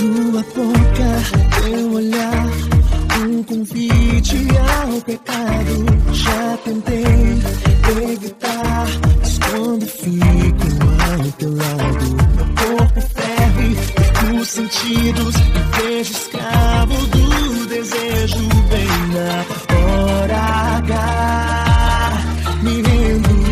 Tua boca, teu olhar, um convite ao pecado. Já tentei evitar, mas quando fico ao teu lado, meu corpo ferve, perco os sentidos e vejo escravo do desejo. Bem na hora H, me rendo.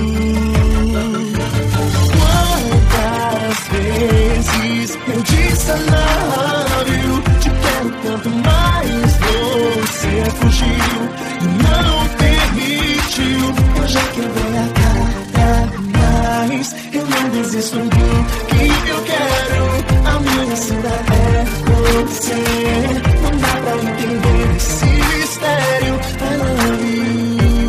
Quantas vezes eu disse I love you, te quero tanto, mas você fugiu e não permitiu. Eu já quebrei a cara, mas eu não desisto do que eu quero. A minha sina é você, não dá pra entender esse mistério. I love you.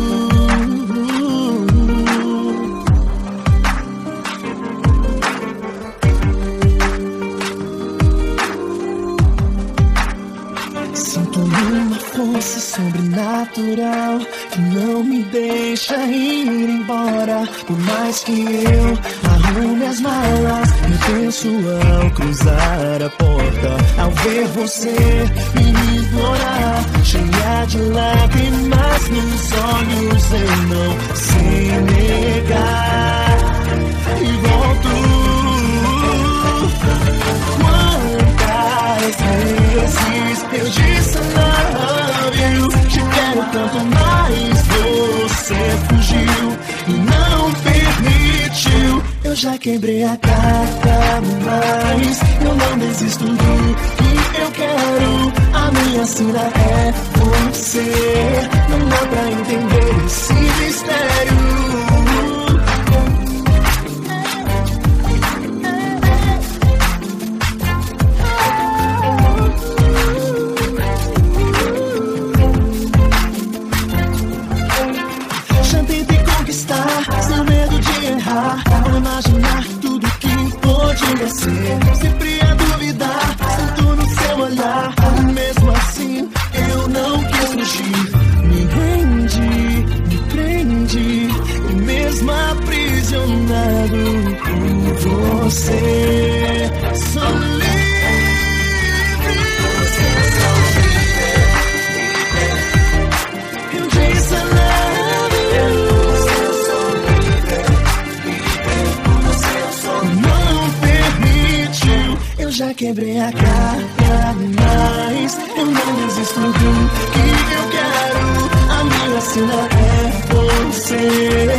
Sinto uma força sobrenatural que não me deixa ir embora. Por mais que eu arrume as malas, eu penso ao cruzar a porta, ao ver você me ignorar, cheia de lágrimas nos olhos, eu não sei negar e volto. Quantas vezes eu disse I love you, te quero tanto, mas você fugiu e não permitiu. Eu já quebrei a carta, mas eu não desisto do que eu quero. A minha sina é você, não dá pra entender esse mistério. Sem medo de errar, ao imaginar tudo que podia ser. Sempre a duvidar, sinto no seu olhar. Mesmo assim, eu não quis fugir. Me rendi, me prendi, e mesmo aprisionado por você, sou livre. Eu disse I love you. Eu já quebrei a cara, mas eu não desisto do que eu quero. A minha sina é você,